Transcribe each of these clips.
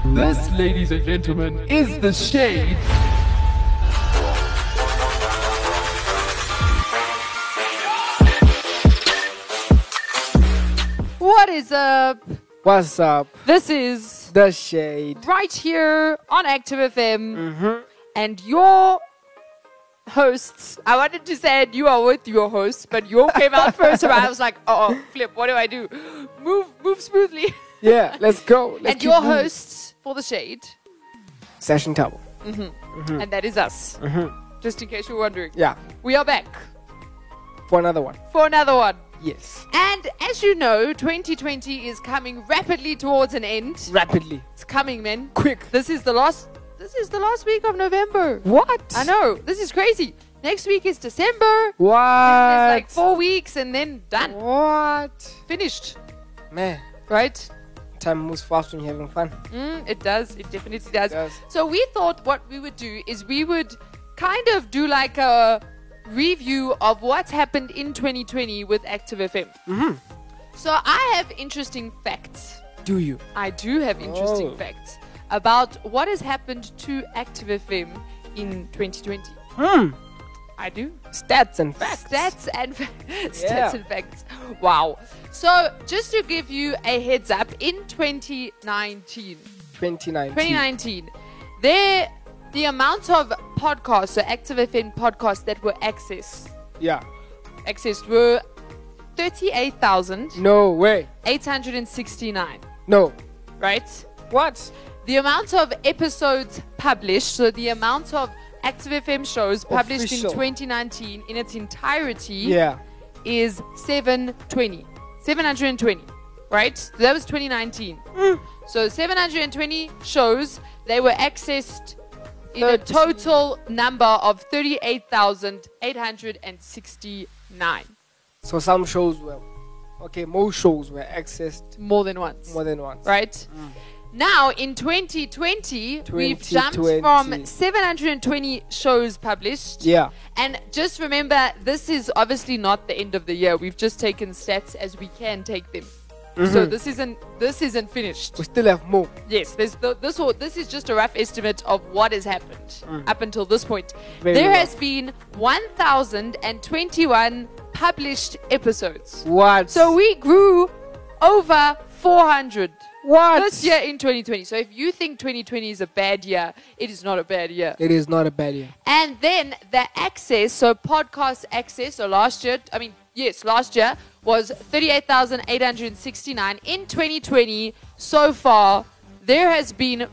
This, ladies and gentlemen, is The Shade. What is up? What's up? This is The Shade. right here on Active FM. And your hosts, I wanted to say you are with your hosts, but you came out first. So I was like, oh, Flip, what do I do? Move smoothly. Yeah, let's go. And your hosts for The Shade. Session Tabo. And that is us. Just in case you're wondering. Yeah, We are back for another one. for another one. Yes. And as you know, 2020 is coming rapidly towards an end. Rapidly. It's coming, man. Quick. This is the last week of November. What? I know. This is crazy. Next week is December. What? There's like 4 weeks and then done. What? Finished. Man, Right? time moves fast when you're having fun. It does. It definitely does. It does. So we thought what we would do is we would kind of do like a review of what's happened in 2020 with Active FM. So I have interesting facts. Do you? I do have interesting Oh. facts about what has happened to Active FM in 2020. I do. Stats and facts. Stats and stats Yeah. and facts. Wow. So just to give you a heads up, in 2019, 2019. the amount of podcasts, so Active FM podcasts that were accessed Yeah. were 38,869, No way. No. right? What? The amount of episodes published, so the amount of Active FM shows published Official. in 2019 in its entirety Yeah. is 720, right? So that was 2019. So 720 shows, they were accessed in a 30. total number of 38,869. So some shows were. Okay, most shows were accessed More than once. more than once. Right? Now, in 2020, we've jumped from 2020. 720 shows published. Yeah. And just remember, this is obviously not the end of the year. We've just taken stats as we can take them. So this isn't finished. We still have more. Yes, this is just a rough estimate of what has happened up until this point. Very There rough. has been 1,021 published episodes. What? So we grew over 400 what? this year in 2020. So if you think 2020 is a bad year, it is not a bad year. It is not a bad year. And then the access, so podcast access, so last year was 38,869. In 2020, so far, there has been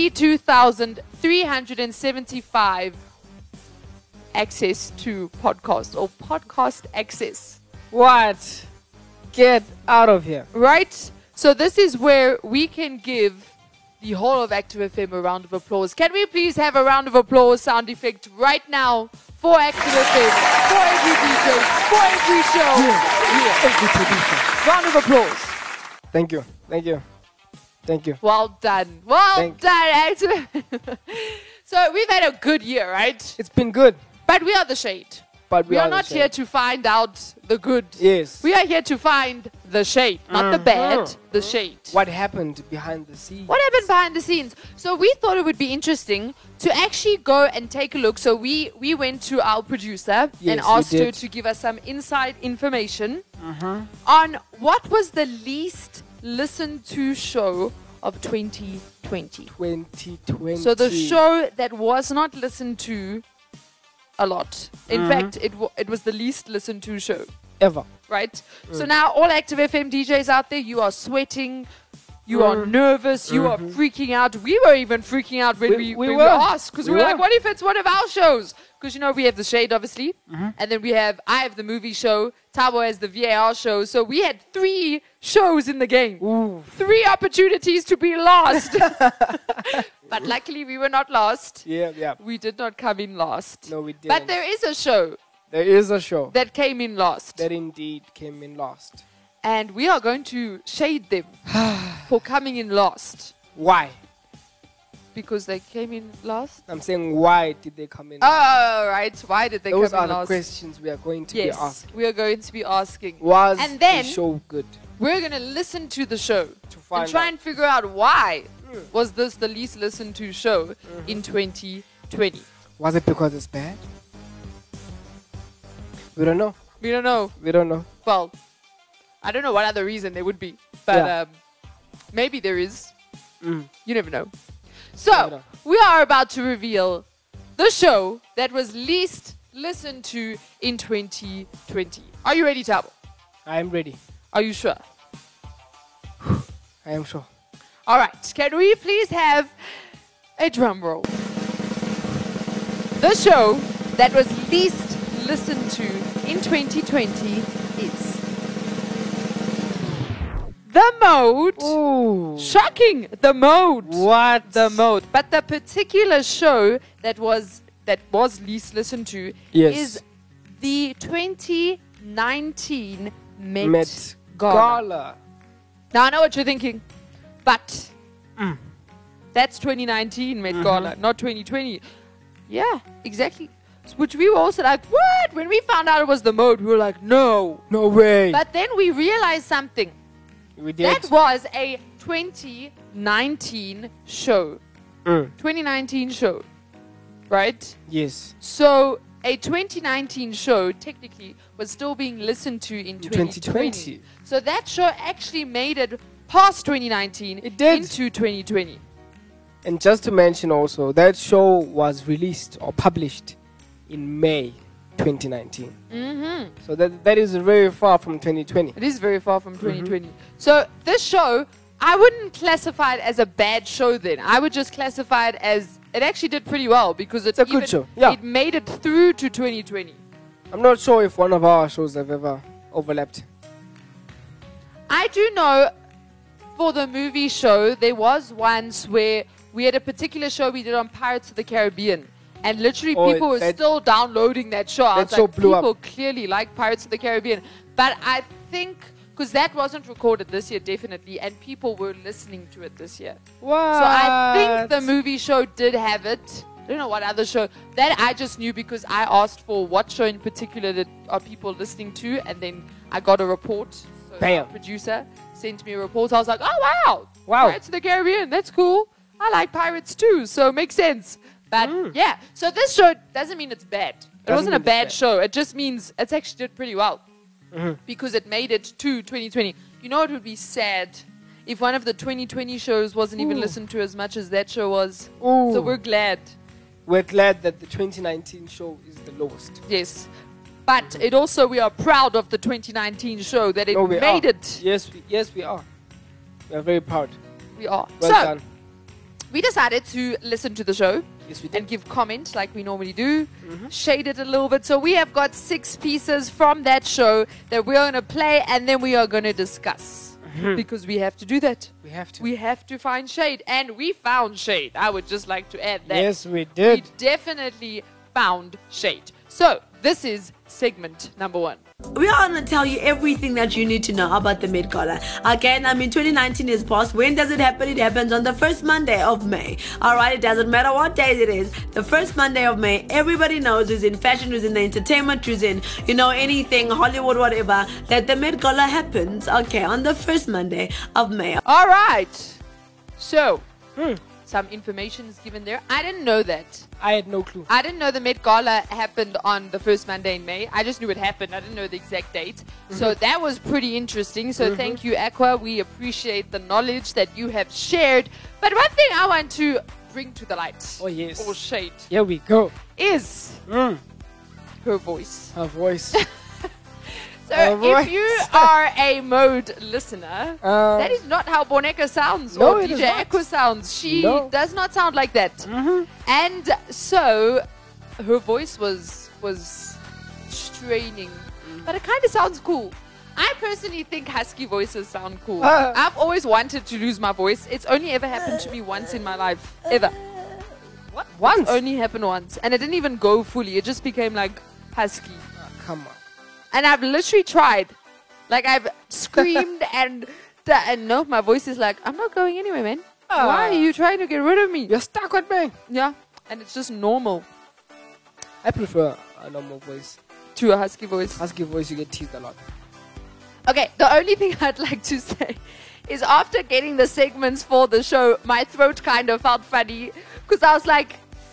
52,375 access to podcast or podcast access. What? Get out of here. Right? So this is where we can give the whole of Active FM a round of applause. Can we please have a round of applause sound effect right now for Active FM, for every DJ, for every show? Round of applause. Thank you. Thank you. Thank you. Well done. Well Thank done, Active FM. So we've had a good year, right? It's been good, But we are the shade. but We are not here to find out the good. Yes. We are here to find the shade, not the bad, the shade. What happened behind the scenes? What happened behind the scenes? So we thought it would be interesting to actually go and take a look. So we went to our producer Yes, and we asked her did. to give us some inside information on what was the least listened to show of 2020. 2020. So the show that was not listened to a lot. In fact, it was the least listened to show. ever. Right? So now all Active FM DJs out there, you are sweating, you are nervous, you are freaking out. We were even freaking out when we were. were asked, because we We were like, were. what if it's one of our shows? Because we have the Shade, obviously, and then I have the movie show, Tabo has the VAR show, so we had 3 shows in the game. Ooh. 3 opportunities to be lost. But luckily we were not lost. Yeah, yeah. We did not come in last. No, we didn't. But there is a show There is a show that came in last. that indeed came in last. And we are going to shade them for coming in last. Why? Because they came in last? I'm saying, why did they come in? Oh, right. Why did they Those come are in the last? questions we are going to be Yes, asking. we are going to be asking. Was And then- the show good? We're going to listen to the show To find and try out. and figure out why. was this the least listened to show in 2020? Was it because it's bad? We don't know. We don't know. We don't know. Well, I don't know what other reason there would be, but Yeah. maybe there is. Mm. You never know. Never So, know. we are about to reveal the show that was least listened to in 2020. Are you ready, Tabo? I am ready. Are you sure? I am sure. All right. Can we please have a drum roll? The show that was least listened to in 2020 is The Mode. Ooh. Shocking. The Mode. What? The Mode. But the particular show that was least listened to Yes. is the 2019 Met, Met Gala. Gala. Now I know what you're thinking, but that's 2019 Met Gala, not 2020. Yeah, exactly. Which we were also like, what? When we found out it was The Mode, we were like, no. No way. But then we realized something. We did. That was a 2019 show. 2019 show, right? Yes. So a 2019 show technically was still being listened to in 2020. So that show actually made it past 2019 It did. into 2020. And just to mention also, that show was released or published in May 2019. Mm-hmm. So that is very far from 2020. It is very far from 2020. So this show, I wouldn't classify it as a bad show then. I would just classify it as, it actually did pretty well because it's a good show, yeah. It made it through to 2020. I'm not sure if one of our shows have ever overlapped. I do know for the movie show, there was once where we had a particular show we did on Pirates of the Caribbean. And literally Oh, people were that- still downloading that show. I that was show like, blew up. people clearly like Pirates of the Caribbean. But I think, because that wasn't recorded this year, definitely, and people were listening to it this year. What? So I think the movie show did have it. I don't know what other show. That I just knew because I asked for what show in particular that are people listening to, and then I got a report. So Bam. our producer sent me a report. I was like, oh, wow. Wow. Pirates of the Caribbean, that's cool. I like pirates too, so it makes sense. But yeah, so this show doesn't mean it's bad. It Doesn't wasn't a mean it's bad bad. show. It just means it's actually did pretty well because it made it to 2020. You know, it would be sad if one of the 2020 shows wasn't even Ooh. listened to as much as that show was. Ooh. So we're glad. We're glad that the 2019 show is the lowest. Yes. But it also, we are proud of the 2019 show that it No, we made are. it. Yes, we are. We are very proud. We are. Well so, done. we decided to listen to the show Yes, we and did. give comment like we normally do, shade it a little bit. So we have got 6 pieces from that show that we're going to play and then we are going to discuss because we have to do that. We have to. We have to find shade, and we found shade. I would just like to add that. Yes, we We did. definitely found shade. So this is segment number 1. We are going to tell you everything that you need to know about the Met Gala. Again, 2019 is past. When does it happen? It happens on the first Monday of May. Alright, it doesn't matter what day it is. The first Monday of May, everybody knows who's in fashion, who's in the entertainment, who's in, anything, Hollywood, whatever, that the Met Gala happens, okay, on the first Monday of May. All right. So, some information is given there. I didn't know that. I had no clue. I didn't know the Met Gala happened on the first Monday in May. I just knew it happened. I didn't know the exact date. So that was pretty interesting. So thank you, Aqua. We appreciate the knowledge that you have shared. But one thing I want to bring to the light, Oh, yes. or shade, Here we go. is Mm. her voice. Her voice. So Her if voice. you are a Mode listener, that is not how Boneka sounds No, or it is DJ not. Aqua sounds. She No. does not sound like that. And so her voice was straining, but it kind of sounds cool. I personally think husky voices sound cool. I've always wanted to lose my voice. It's only ever happened to me once in my life. Ever. What? Once? Only happened once. And it didn't even go fully. It just became like husky. Ah, come on. And I've literally tried. Like, I've screamed and no, my voice is like, I'm not going anywhere, man. Why are you trying to get rid of me? You're stuck with me. Yeah. And it's just normal I prefer a normal voice. to a husky voice. Husky voice, you get teased a lot. Okay, the only thing I'd like to say is after getting the segments for the show, my throat kind of felt funny because I was like,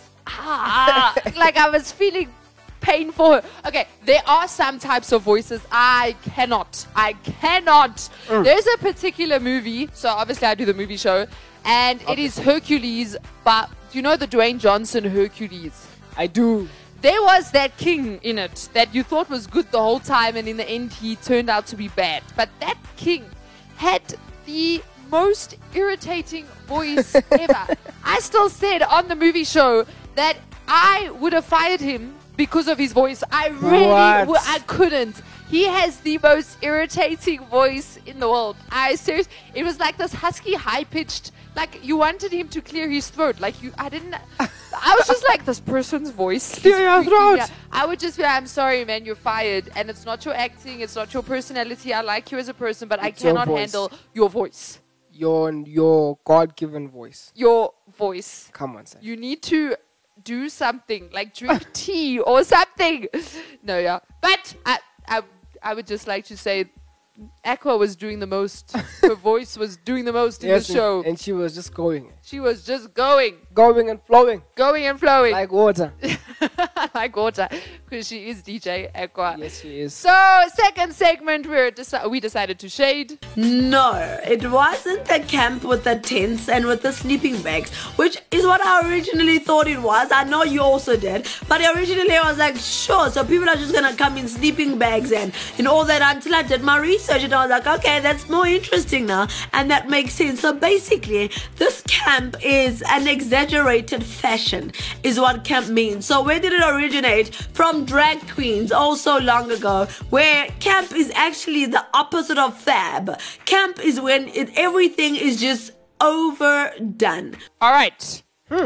like I was feeling pain for her. Okay, there are some types of voices I cannot. There's a particular movie, so obviously I do the movie show, and it is Hercules, but do you know the Dwayne Johnson Hercules? I do. There was that king in it that you thought was good the whole time, and in the end he turned out to be bad. But that king had the most irritating voice ever. I still said on the movie show that I would have fired him because of his voice. I really I couldn't. He has the most irritating voice in the world. It was like this husky, high-pitched, like you wanted him to clear his throat. I was just like, this person's voice. I would just be like, I'm sorry, man, you're fired. And it's not your acting, it's not your personality. I like you as a person, but I cannot handle your voice. Your God-given voice. Your voice. Come on, Sam. You need to do something, like drink tea or something. No, yeah. But I would just like to say Aqua was doing the most. Her voice was doing the most in the show. And she was just going. She was just going. Going and flowing. Going and flowing. Like water. Like water. Because she is DJ Aqua. Yes, she is. So, second segment, we decided to shade. No, it wasn't the camp with the tents and with the sleeping bags, which is what I originally thought it was. I know you also did. But originally I was like, sure, so people are just going to come in sleeping bags and all that, until I did my research and I was like, okay, that's more interesting now. And that makes sense. So basically, this camp is an exaggerated fashion, is what camp means. So where did it originate? From drag queens, also long ago, where camp is actually the opposite of fab. Camp is when everything is just overdone. All right.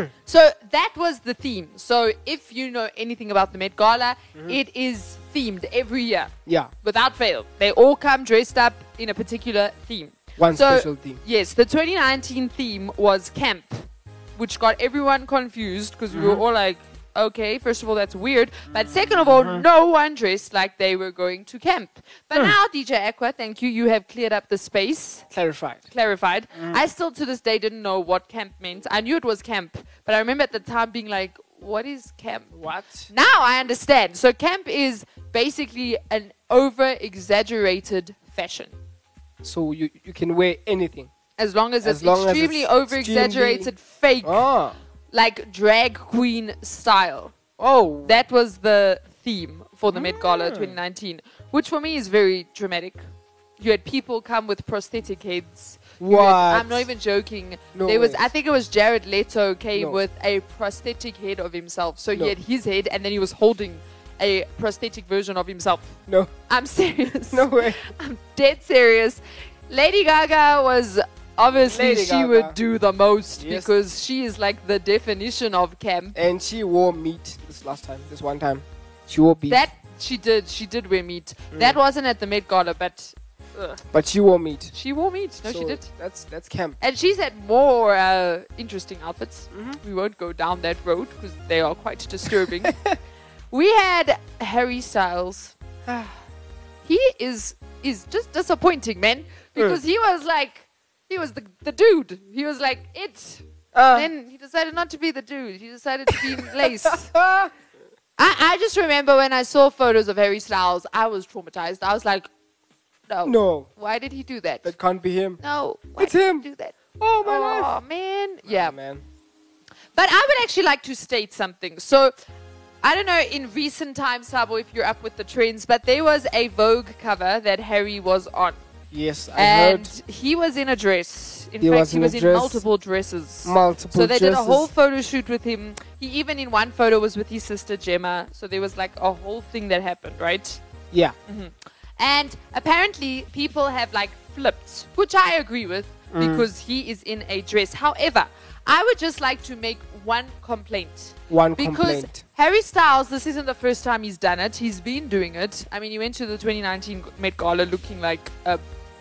So that was the theme. So if you know anything about the Met Gala, it is themed every year. Yeah. Without fail. They all come dressed up in a particular theme. One special theme. Yes, the 2019 theme was camp, which got everyone confused because we were all like, okay, first of all, that's weird. But second of all, no one dressed like they were going to camp. But now, DJ Aqua, thank you. You have cleared up the space. Clarified. I still, to this day, didn't know what camp meant. I knew it was camp. But I remember at the time being like, what is camp? What? Now I understand. So camp is basically an over-exaggerated fashion. So you can wear anything. As long as it's extremely over-exaggerated, fake. Like drag queen style. Oh. That was the theme for the Met Gala 2019, which for me is very dramatic. You had people come with prosthetic heads. I'm not even joking. No I think it was Jared Leto came with a prosthetic head of himself. So he had his head and then he was holding a prosthetic version of himself. No. I'm serious. No way. I'm dead serious. Lady Gaga was... Obviously, she would do the most because she is like the definition of camp. And she wore meat this one time. She wore beef. That she did wear meat. That wasn't at the Met Gala, but... But she wore meat. She wore meat. No, so she did. That's camp. And she's had more interesting outfits. We won't go down that road because they are quite disturbing. We had Harry Styles. He is just disappointing, man. Because he was like... He was the dude. He was like, it. Then he decided not to be the dude. He decided to be lace. I just remember when I saw photos of Harry Styles, I was traumatized. I was like, no. Why did he do that? That can't be him. No. Why it's did him. he do that? Oh, my life. Oh, man. Yeah. Oh, man. But I would actually like to state something. So, I don't know in recent times, Sabo, if you're up with the trends, but there was a Vogue cover that Harry was on. Yes, I heard. And he was in a dress. In fact, he was in multiple dresses. So they did a whole photo shoot with him. He even in one photo was with his sister Gemma. So there was like a whole thing that happened, right? Yeah. And apparently people have like flipped, which I agree with because he is in a dress. However, I would just like to make one complaint. Because Harry Styles, this isn't the first time he's done it. He's been doing it. I mean, he went to the 2019 Met Gala looking like a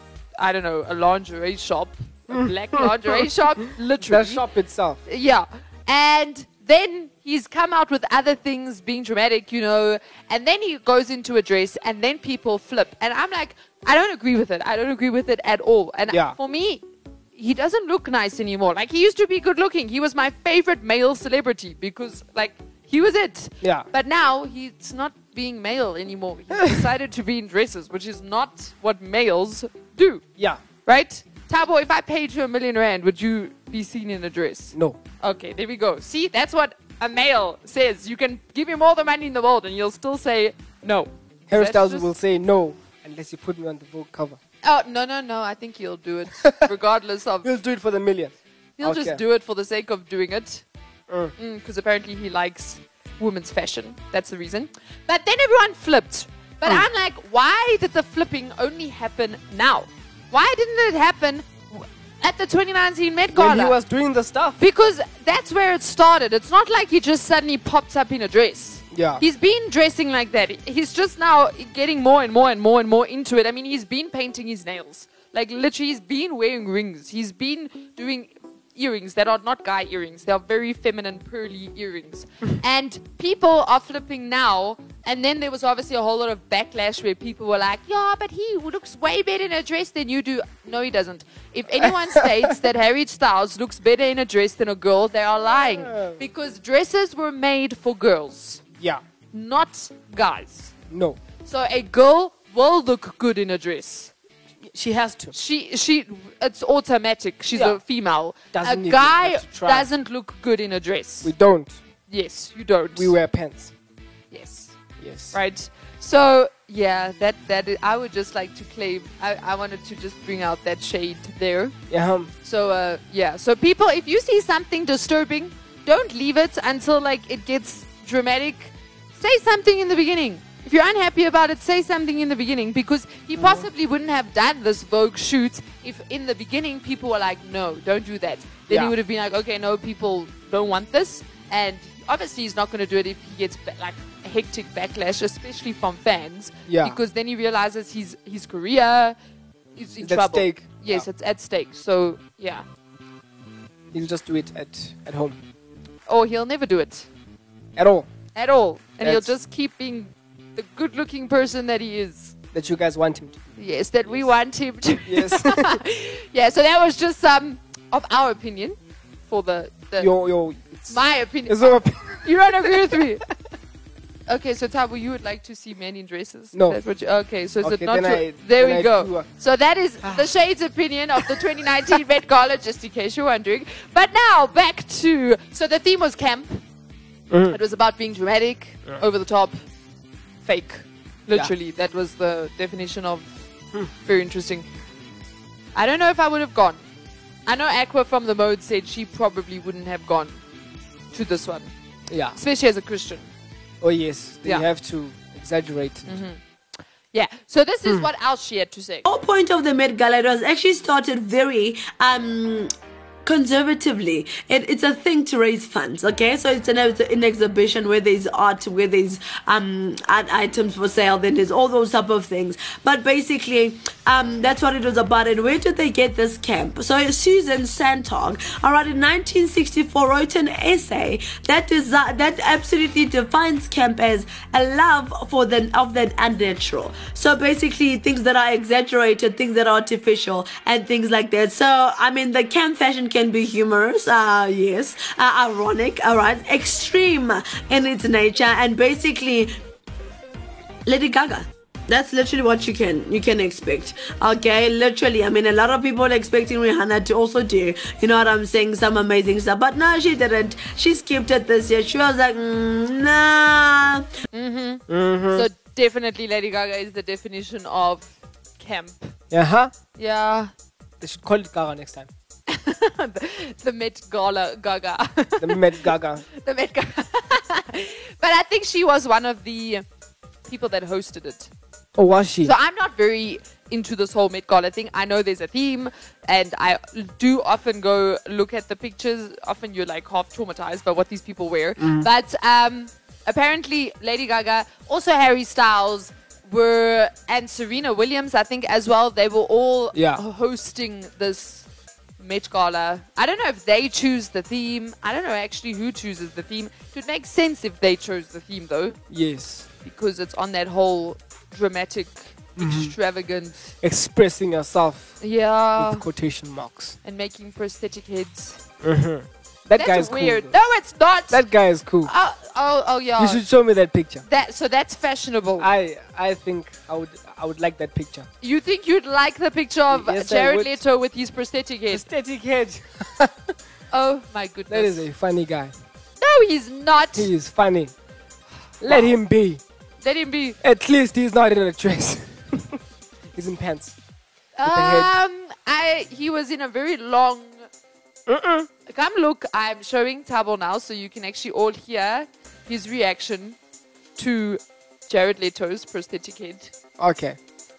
lingerie shop. A black lingerie shop, literally. The shop itself. Yeah. And then he's come out with other things being dramatic, you know, and then he goes into a dress and then people flip. And I'm like, I don't agree with it. I don't agree with it at all. And Yeah. for me, he doesn't look nice anymore. Like, he used to be good looking. He was my favorite male celebrity because, like, he was it. Yeah. But now he's not being male anymore. He decided to be in dresses, which is not what males do. Yeah. Right? Tabo, if I paid you R1 million, would you be seen in a dress? No. Okay, there we go. See, that's what a male says. You can give him all the money in the world and you'll still say no. Harry That's Styles just- will say no unless you put me on the Vogue cover. Oh, no. I think he'll do it regardless of... He'll do it for the millions. He'll just Okay. do it for the sake of doing it. Because apparently he likes women's fashion. That's the reason. But then everyone flipped. But I'm like, why did the flipping only happen now? Why didn't it happen at the 2019 Met Gala? When he was doing the stuff. Because that's where it started. It's not like he just suddenly popped up in a dress. Yeah. He's been dressing like that. He's just now getting more and more and more and more into it. I mean, he's been painting his nails. Like, literally, he's been wearing rings. He's been doing earrings that are not guy earrings. They are very feminine, pearly earrings. And people are flipping now. And then there was obviously a whole lot of backlash where people were like, yeah, but he looks way better in a dress than you do. No, he doesn't. If anyone states that Harry Styles looks better in a dress than a girl, they are lying. Because dresses were made for girls, Yeah. not guys. No. So a girl will look good in a dress. She has to. It's automatic. She's Yeah. a female. Doesn't A even guy have to try. doesn't look good in a dress. We don't. Yes, you don't. We wear pants. Yes. Yes. Right. So yeah, I would just like to claim. I wanted to just bring out that shade there. Yeah. So yeah. So people, if you see something disturbing, don't leave it until like it gets dramatic. Say something in the beginning. If you're unhappy about it, say something in the beginning, because he possibly wouldn't have done this Vogue shoot if in the beginning people were like, no, don't do that. Then Yeah. he would have been like, okay, no, people don't want this. And obviously he's not going to do it if he gets like a hectic backlash, especially from fans. Yeah. Because then he realizes his career is in It's at trouble. stake. Yes, Yeah. it's at stake. So, yeah. He'll just do it at home. Or he'll never do it At all. at all. And he'll That's- just keep being the good-looking person that he is. That you guys want him to be. Yes, that we want him to. Yes. Yeah, so that was just some of our opinion for the Your it's, my opinion. it's your You don't agree with me? Okay, so Tabu, you would like to see men in dresses? No. That's what okay, so is it Okay, not then true? I- There then we I go. do, So that is the Shade's opinion of the 2019 Met Gala, just in case you're wondering. But now, back to... So the theme was camp. Mhm. It was about being dramatic, over the top, fake. Literally, that was the definition of very interesting. I don't know if I would have gone. I know Aqua from the Mode said she probably wouldn't have gone to this one, Yeah. especially as a Christian. Oh yes. Then Yeah. you have to exaggerate. Yeah, so this is what else she had to say. whole point of the Met Gala, it was actually started very conservatively. It's a thing to raise funds, okay? So it's an exhibition where there's art, where there's art items for sale, then there's all those type of things. But basically, that's what it was about. And where did they get this camp? So Susan Sontag, all right, in 1964 wrote an essay that absolutely defines camp as a love for of the unnatural. So basically, things that are exaggerated, things that are artificial, and things like that. So I mean, the camp fashion can be humorous, yes, ironic, all right, extreme in its nature, and basically Lady Gaga. That's literally what you can expect. Okay, literally. I mean, a lot of people are expecting Rihanna to also do, you know what I'm saying, some amazing stuff. But no, she didn't. She skipped it this year. She was like, nah. So definitely Lady Gaga is the definition of camp. Uh-huh. Yeah. They should call it Gaga next time. The Met Gala Gaga. The Met Gaga. The Met Gala. But I think she was one of the people that hosted it. Oh, was she? So I'm not very into this whole Met Gala thing. I know there's a theme, and I do often go look at the pictures. Often you're like half traumatized by what these people wear. But apparently Lady Gaga, also Harry Styles, and Serena Williams, I think as well. They were all Yeah. hosting this Met Gala. I don't know if they choose the theme. I don't know actually who chooses the theme. It would make sense if they chose the theme though, Yes. because it's on that whole dramatic, extravagant, Expressing yourself yeah, with quotation marks. and making prosthetic heads. That That's guy's weird. cool. No, it's not. That guy is cool. Oh, yeah. You should show me that picture. That's fashionable. I think I would like that picture. You think you'd like the picture of Yes, I Jared would. Leto with his prosthetic head? Aesthetic head. Oh my goodness. That is a funny guy. No, he's not. He is funny. Let him be. Let him be. At least he's not in a dress. He's in pants. the head. He was in a very long. Come look, I'm showing Tabo now, so you can actually all hear his reaction to Jared Leto's prosthetic head. Okay.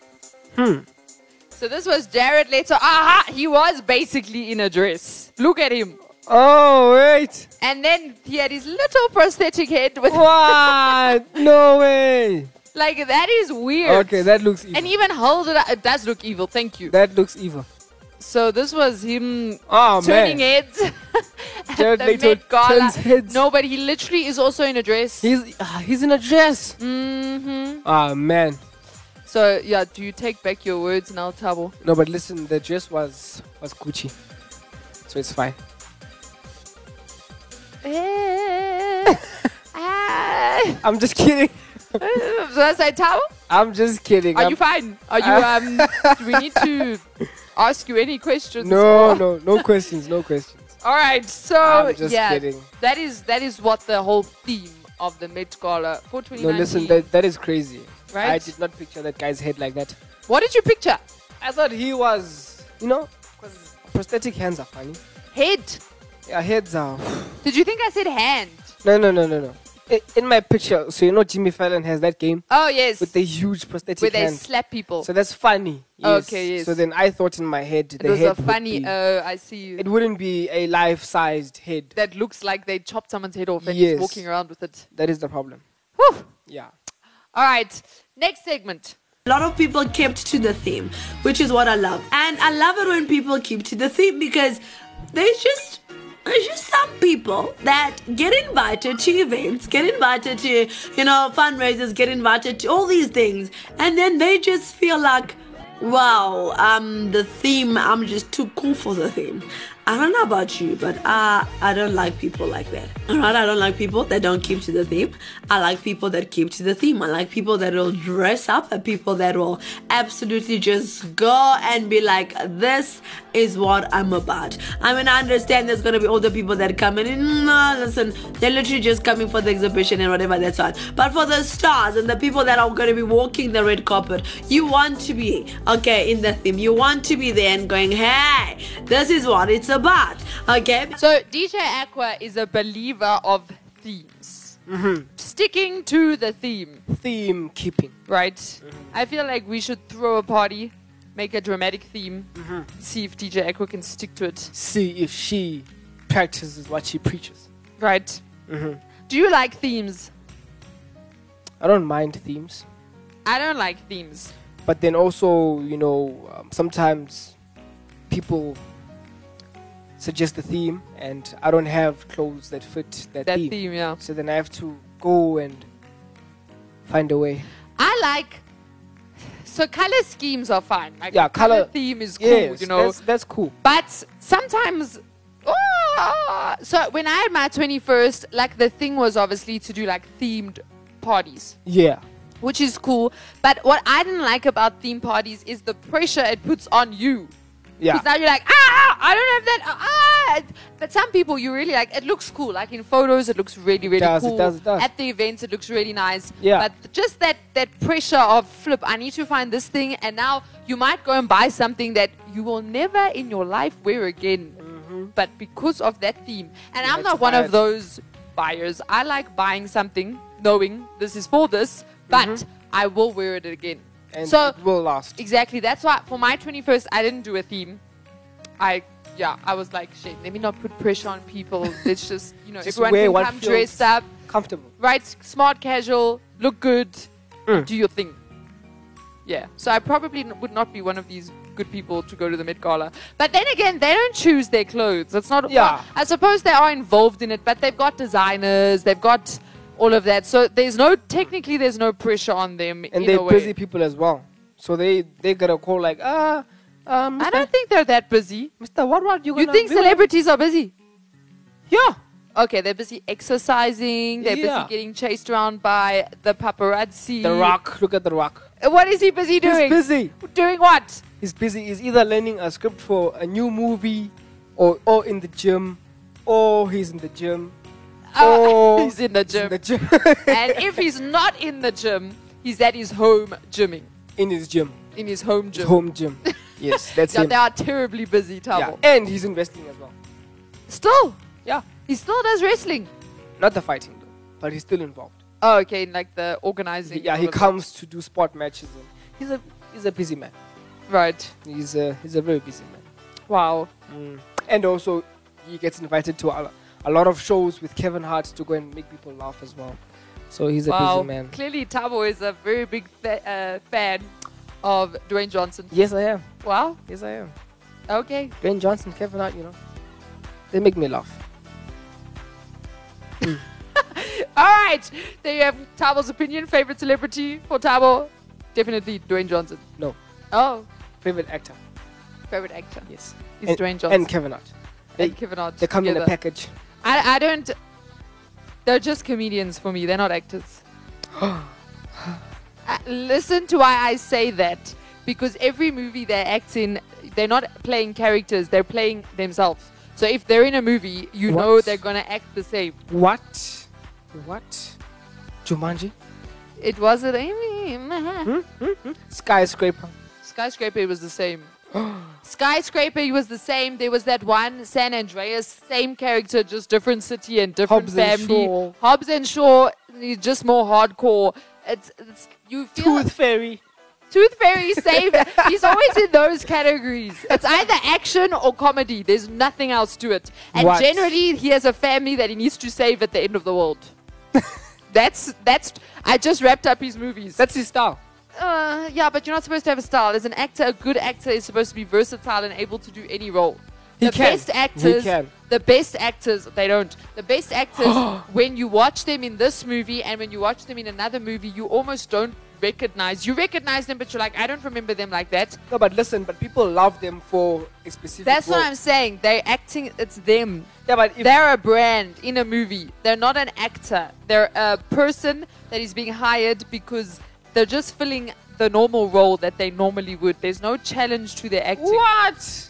So this was Jared Leto. Aha! He was basically in a dress. Look at him. Oh, wait. And then he had his little prosthetic head with What? No way. like that is weird. Okay, that looks evil. And even held it up. It does look evil. Thank you. That looks evil. So this was him Oh, turning man. heads at Jared the Leto Met Gala. turns heads. No, but he literally is also in a dress. He's in a dress. Ah, man. So yeah, do you take back your words now, Tabo? No, but listen, the dress was Gucci. So it's fine. I'm just kidding. So I say, Tabo, I'm just kidding. are you fine? Are you do we need to ask you any questions? No, or- no questions, no questions. All right, so I'm just yeah, kidding. that is what the whole theme of the Met Gala for 2019. No, listen, that is crazy. Right? I did not picture that guy's head like that. What did you picture? I thought he was, because prosthetic hands are funny. Head. Yeah, heads are. Did you think I said hand? No. In my picture, so Jimmy Fallon has that game Oh yes. with the huge prosthetic where they hand. slap people. So that's funny. Yes. Okay, yes. So then I thought in my head, It the was head a funny. would be, I see. it wouldn't be a life-sized head. That looks like they chopped someone's head off and Yes. he's walking around with it. That is the problem. Whew. Yeah. All right. Next segment. A lot of people kept to the theme, which is what I love. And I love it when people keep to the theme because there's just some people that get invited to events, get invited to, fundraisers, get invited to all these things. And then they just feel like, wow, the theme, I'm just too cool for the theme. I don't know about you, but I don't like people like that. Alright, I don't like people that don't keep to the theme. I like people that keep to the theme. I like people that will dress up and people that will absolutely just go and be like, this is what I'm about. I mean, I understand there's going to be older people that come in and listen, they're literally just coming for the exhibition and whatever, that's fine. But for the stars and the people that are going to be walking the red carpet, you want to be, in the theme. You want to be there and going, hey, this is what it's about, okay? So DJ Aqua is a believer of themes. Sticking to the theme, Theme keeping. right? I feel like we should throw a party, make a dramatic theme, see if DJ Aqua can stick to it, See if she practices what she preaches. right? Do you like themes? I don't mind themes. I don't like themes. But then also, sometimes people suggest the theme and I don't have clothes that fit that That theme. theme, yeah. So then I have to go and find a way. I like. So color schemes are fine. Like Yeah, the color color- theme is cool, Yes, you know. that's cool. But sometimes, so when I had my 21st, like the thing was obviously to do like themed parties, Yeah. which is cool. But what I didn't like about theme parties is the pressure it puts on you. Yeah. Because now you're like, I don't have that. But some people you really like, it looks cool. Like in photos, it looks really, really does, it cool. does, it does. At the events, it looks really nice. Yeah. But just that pressure of flip, I need to find this thing. And now you might go and buy something that you will never in your life wear again. But because of that theme. And I'm That's not one of bad. those buyers. I like buying something, knowing this is for this, but I will wear it again. And So it will last. exactly, that's why for my 21st, I didn't do a theme. I was like, shit, let me not put pressure on people. Let's just, Just everyone wear can what come feels dressed up, Comfortable. right? Smart, casual, look good, do your thing. Yeah. So I probably would not be one of these good people to go to the Met Gala. But then again, they don't choose their clothes. It's not. Yeah. Well, I suppose they are involved in it, but they've got designers. They've got all of that. So there's no pressure on them. And in they're a way. busy people as well. So they get a call like, I don't think they're that busy. Mr. What you You gonna think do? celebrities are busy? Yeah. Okay, they're busy exercising. They're Yeah. busy getting chased around by the paparazzi. The Rock. Look at The Rock. What is he busy doing? He's busy. Doing what? He's busy. He's either learning a script for a new movie, or in the gym, or he's in the gym. or He's in the gym. In the gym. And if he's not in the gym, he's at his home gymming. In his gym. In his home His gym. home gym. Yes, that's Yeah, him. they are terribly busy, Yeah. Tabo. And he's investing as well. Still, Yeah. he still does wrestling. Not the fighting though, but he's still involved. Oh, okay, like the organizing. Yeah, all he of that. comes to do sport matches. And he's a busy man. Right. He's a very busy man. Wow. And also, he gets invited to a lot of shows with Kevin Hart to go and make people laugh as well. So he's a Wow. busy man. Clearly, Tabo is a very big fan of Dwayne Johnson. Yes, I am. Wow. Yes, I am. Okay. Dwayne Johnson, Kevin Hart, they make me laugh. All right. There you have Tabo's opinion. Favorite celebrity for Tabo? Definitely Dwayne Johnson. No. Oh, Favorite actor? favorite actor. Yes. Is and, Dwayne Johnson. And Kevin Hart. And Kevin Hart. They come in a together. package. I don't. They're just comedians for me. They're not actors. Listen to why I say that. Because every movie they act in, they're not playing characters. They're playing themselves. So if they're in a movie, you know What? they're gonna act the same. What? Jumanji? It wasn't. Skyscraper. Skyscraper was the same. Skyscraper was the same. There was that one San Andreas, same character, just different city and different Hobbs and family. Shaw. Hobbs and Shaw, he's just more hardcore. It's you feel Tooth Fairy. Tooth Fairy save. He's always in those categories. It's either action or comedy. There's nothing else to it. And What? generally, he has a family that he needs to save at the end of the world. That's. I just wrapped up his movies. That's his style. Yeah, but you're not supposed to have a style. As an actor, a good actor is supposed to be versatile and able to do any role. He The can. best He actors, can. the best actors, they don't. The best actors, when you watch them in this movie and when you watch them in another movie, you almost don't recognize. You recognize them, but you're like, I don't remember them like that. No, but listen, but people love them for a specific That's what role. I'm saying. They're acting. It's them. Yeah, but if They're a brand in a movie. They're not an actor. They're a person that is being hired because they're just filling the normal role that they normally would. There's no challenge to their acting. What?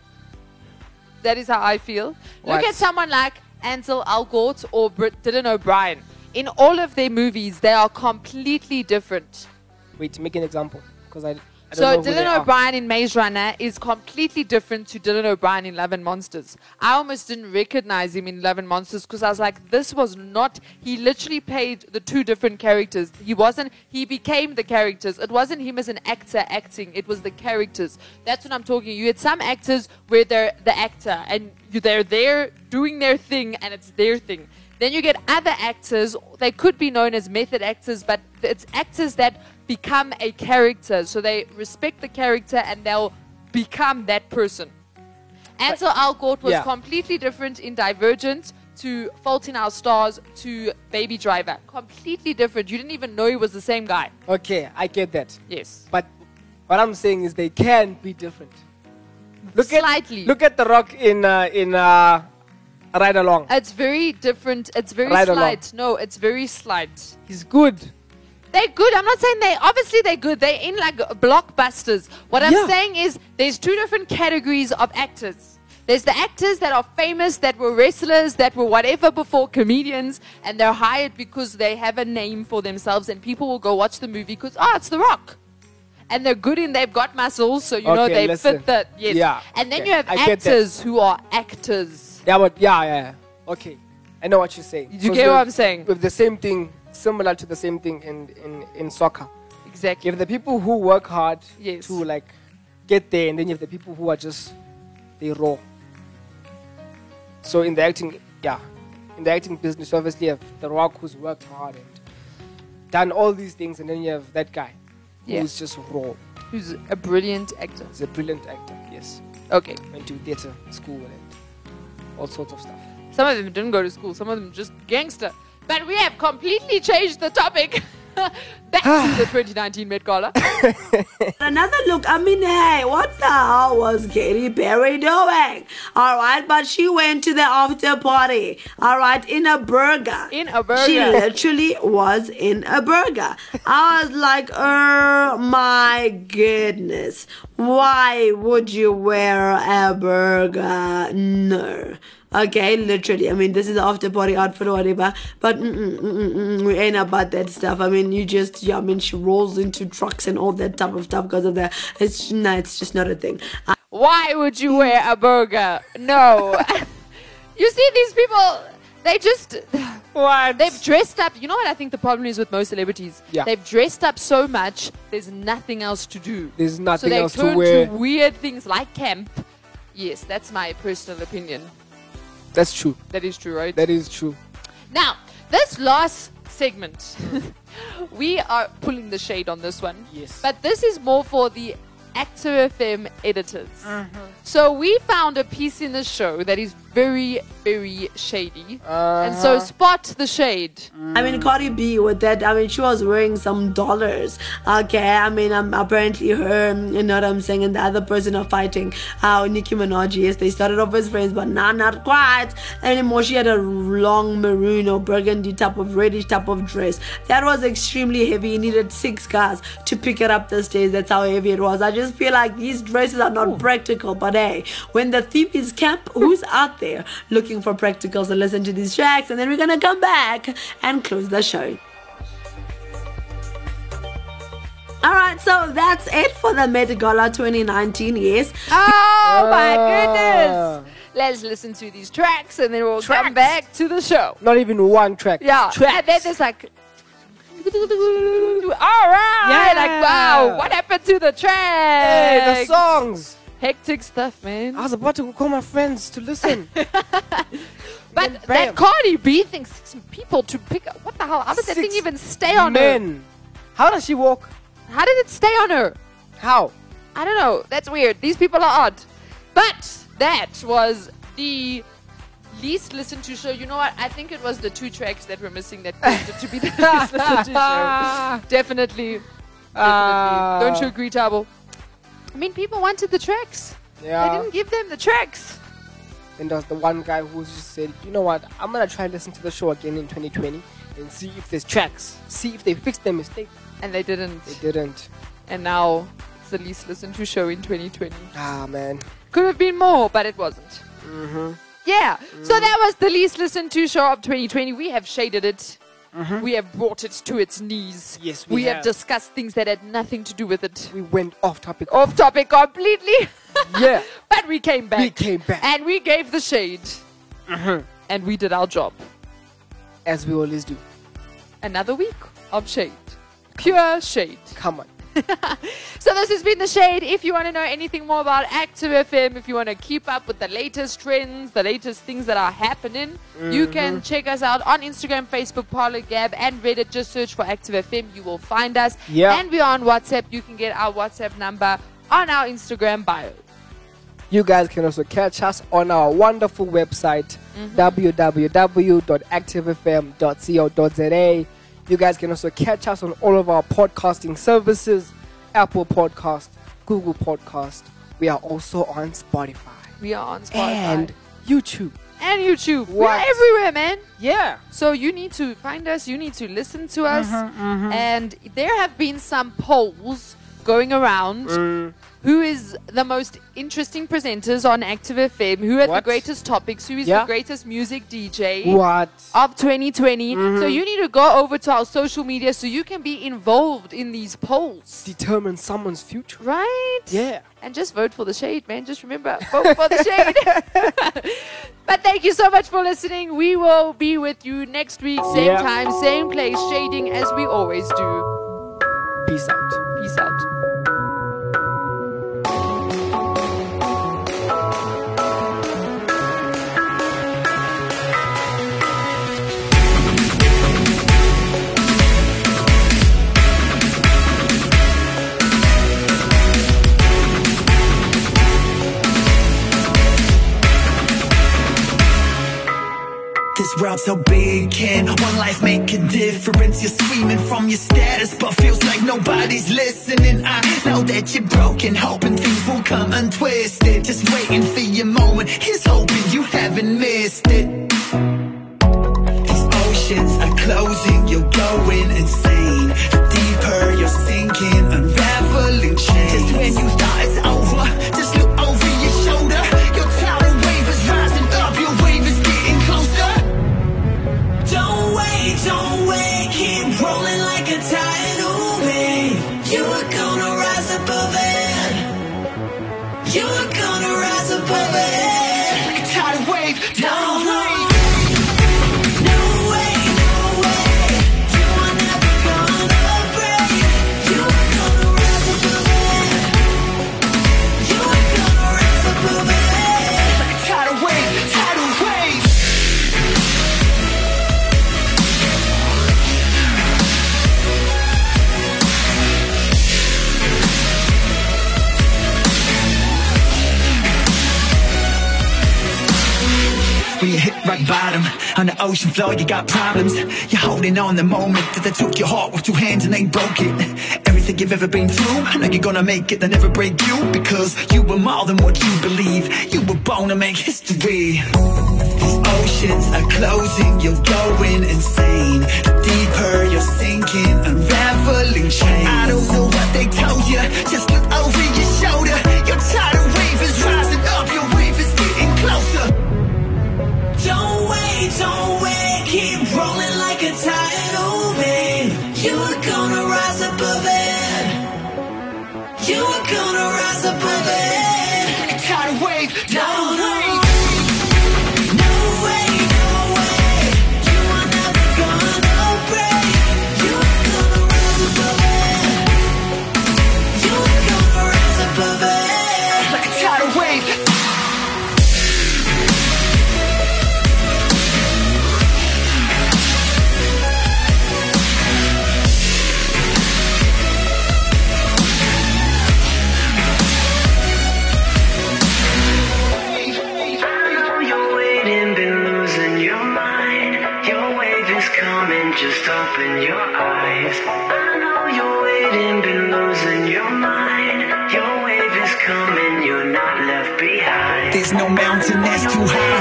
That is how I feel. What? Look at someone like Ansel Elgort or Dylan O'Brien. In all of their movies, they are completely different. Wait, make an example. Because I don't So know who they Dylan are. O'Brien in Maze Runner is completely different to Dylan O'Brien in Love and Monsters. I almost didn't recognize him in Love and Monsters because I was like, this was not. He literally played the two different characters. He became the characters. It wasn't him as an actor acting. It was the characters. That's what I'm talking. You had some actors where they're the actor and they're there doing their thing and it's their thing. Then you get other actors, they could be known as method actors, but it's actors that become a character. So they respect the character and they'll become that person. Ansel Elgort was Yeah. completely different in Divergent to Fault in Our Stars to Baby Driver. Completely different. You didn't even know he was the same guy. Okay, I get that. Yes. But what I'm saying is they can be different. Slightly. Look at The Rock in Ride Along. It's very different. It's very Right along. slight. No, it's very slight. He's good. They're good. I'm not saying obviously they're good. They're in like blockbusters. What I'm Yeah. saying is there's two different categories of actors. There's the actors that are famous, that were wrestlers, that were whatever before comedians, and they're hired because they have a name for themselves and people will go watch the movie because, it's The Rock. And they're good they've got muscles, so you know Okay, they listen. fit the, yes. Yeah, And then okay, you have I get that. actors who are actors. Yeah, but yeah. Okay. I know what you're saying. You 'Cause get what with- I'm saying? With the same thing, similar to the same thing in soccer. Exactly. You have the people who work hard Yes. to like get there, and then you have the people who are just they raw. So in the acting business, obviously you have The Rock who's worked hard and done all these things, and then you have that guy Yeah. who's just raw. Who's a brilliant actor. He's a brilliant actor, yes. Okay. Went to theatre school and all sorts of stuff. Some of them didn't go to school. Some of them just gangster. But we have completely changed the topic. Back to the 2019 Met Gala. Another look. I mean, hey, what the hell was Katy Perry doing? All right, but she went to the after party. All right, in a burger. In a burger. She literally was in a burger. I was like, oh my goodness. Why would you wear a burger? No. Okay, literally. I mean, this is after party outfit or whatever. But we ain't about that stuff. I mean, she rolls into trucks and all that type of stuff because of that. It's just not a thing. Why would you wear a burger? No. You see, these people, they just... What? They've dressed up. You know what I think the problem is with most celebrities? Yeah. They've dressed up so much, there's nothing else to do. There's nothing else So they to turn wear. to weird things like camp. Yes, that's my personal opinion. That's true. That is true, right? That is true. Now, this last segment, we are pulling the shade on this one. Yes. But this is more for the Active FM editors. So we found a piece in the show that is very, very shady. And so spot the shade. I mean, Cardi B with that, I mean, she was wearing some dollars. Okay, I mean, apparently her, you know what I'm saying, and the other person are fighting. Nicki Minaj, yes, they started off as friends, but now not quite anymore. She had a long maroon or burgundy type of reddish type of dress. That was extremely heavy. You needed 6 cars to pick it up the stairs. That's how heavy it was. I just feel like these dresses are not practical, but hey, when the theme is camp, who's out there looking for practicals? So listen to these tracks and then we're gonna come back and close the show. Alright, so that's it for the Met Gala 2019, yes. Oh my goodness! Let's listen to these tracks and then we'll come back to the show. Not even one track. Yeah, Tracks. and then there's like... Alright! Like, wow, what happened to the track? Hey, the songs. Hectic stuff, man. I was about to call my friends to listen. But Bam. that Cardi B thing, 6 people to pick up. What the hell? How did that 6 thing even stay on her? Men. How does she walk? How did it stay on her? How? I don't know. That's weird. These people are odd. But that was the least listened to show. You know what? I think it was the 2 tracks that were missing that caused it to be the least listened to show. Definitely. Don't you agree, Tabo? I mean, people wanted the tracks. Yeah. They didn't give them the tracks. And there was the one guy who just said, you know what, I'm going to try and listen to the show again in 2020 and see if there's tracks. See if they fixed their mistake. And they didn't. They didn't. And now it's the least listened to show in 2020. Ah, man. Could have been more, but it wasn't. Mm-hmm. Yeah. So that was the least listened to show of 2020. We have shaded it. We have brought it to its knees. Yes, we we have have. discussed things that had nothing to do with it. We went off topic. Off topic completely. Yeah. But we came back. We came back. And we gave the shade. And we did our job. As we always do. Another week of shade. Pure shade. Come on. So this has been The Shade. If you want to know anything more about Active FM, if you want to keep up with the latest trends, the latest things that are happening, you can check us out on Instagram, Facebook, Parler, Gab, and Reddit. Just search for Active FM. You will find us. Yeah. And we're on WhatsApp. You can get our WhatsApp number on our Instagram bio. You guys can also catch us on our wonderful website, www.activefm.co.za. You guys can also catch us on all of our podcasting services, Apple Podcast, Google Podcast. We are also on Spotify. We are on Spotify. And YouTube. And YouTube. What? We're everywhere, man. Yeah. So you need to find us. You need to listen to us. And there have been some polls going around. Who is the most interesting presenters on Active FM? Who had the What? greatest topics? Who is Yeah. the greatest music DJ What? of 2020? So you need to go over to our social media so you can be involved in these polls. Determine someone's future. Right? Yeah. And just vote for the shade, man. Just remember, vote for the shade. But thank you so much for listening. We will be with you next week, same Yeah. time, same place, shading as we always do. Peace out. Peace out. This world so big, can one life make a difference? You're screaming from your status, but feels like nobody's listening. I know that you're broken, hoping things will come untwisted. Just waiting for your moment, here's hoping you haven't missed it. These oceans are closing, you're going insane. The deeper you're sinking, unraveling chains. Just when you thought it's over, just look over your shoulder. Your tidal wave is rising up, your wave is getting closer. Don't wait, keep rolling like a tidal wave. You are gonna rise above it. You are gonna rise above it. Like a tidal wave, tidal wave. No way, you are never gonna break. You are gonna rise above it. You are gonna rise above it. Like a tidal wave, tidal wave. When you hit rock bottom on the ocean floor, you got problems. You're holding on the moment that they took your heart with two hands and they broke it. Everything you've ever been through, I know you're gonna make it. They never break you because you were more than what you believe. You were born to make history. These oceans are closing, you're going insane. The deeper you're sinking, unraveling chains. I don't know what they told you, just look over your shoulder. Your tidal wave is rising up, your wave is getting closer. Don't wait, keep rolling like a tidal wave. You are gonna rise above it. You are gonna rise above it. Like a tidal wave, tidal wave. No way, you are never gonna break. You are gonna rise above it. You are gonna rise above it. Like a tidal wave. Just open your eyes. I know you're waiting, been losing your mind. Your wave is coming, you're not left behind. There's no mountain that's too high